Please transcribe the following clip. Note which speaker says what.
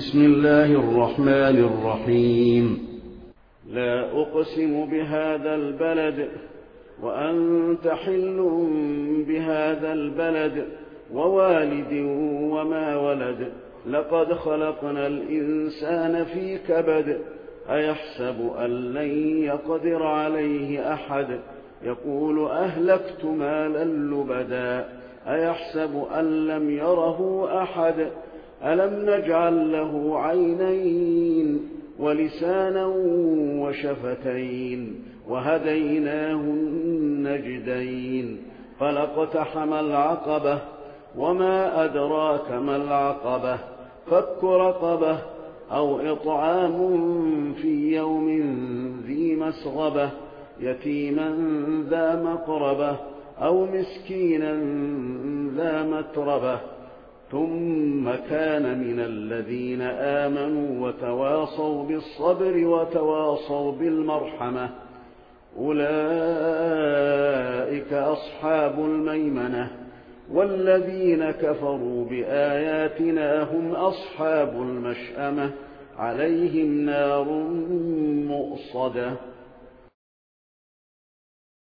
Speaker 1: بسم الله الرحمن الرحيم. لا أقسم بهذا البلد وأنت حل بهذا البلد ووالد وما ولد لقد خلقنا الإنسان في كبد أيحسب أن لن يقدر عليه أحد يقول أهلكت مالا لبدا أيحسب أن لم يره أحد ألم نجعل له عينين ولسانا وشفتين وهديناه النجدين فلاقتحم العقبة وما أدراك ما العقبة فك رقبة أو إطعام في يوم ذي مسغبة يتيما ذا مقربة أو مسكينا ذا متربة ثم كان من الذين آمنوا وتواصوا بالصبر وتواصوا بالمرحمة أولئك أصحاب الميمنة والذين كفروا بآياتنا هم أصحاب المشأمة عليهم نار مؤصدة